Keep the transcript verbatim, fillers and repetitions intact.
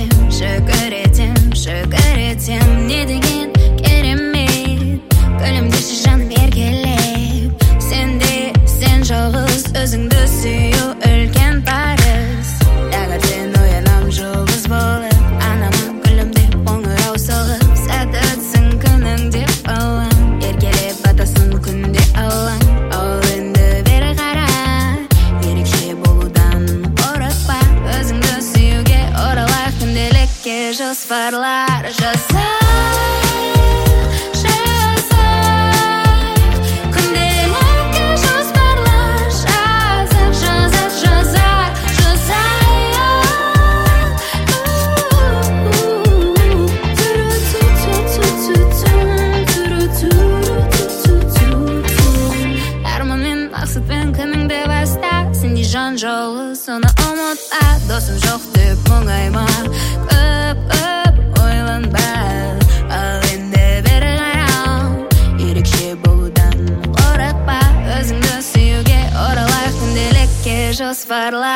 ettim, şükür ettim, şükür ettim. Ne деген керемет, gülümde жаным еркелеп. Сенде сен жалғыз, өзіңді сүю үлкен парыз. Таңертең оянам жұлдыз болып, анама гүлім деп қоңырау соғып. Сәті өтсін күнің деп алам, еркелеп батасын күнде алам. Ал енді бері қара, ерекше болудан қорықпа. Өзіңді сүюге оралайық, күнделікке жоспарлар жаса. Жан жолы соны ұмытпа, досым жоқ деп мұңайма, көп көп ойланба. Ал енді бері қарам, ерекше болудан қорықпа. Өзіңді сүюге оралайық, күнделікке жоспарла.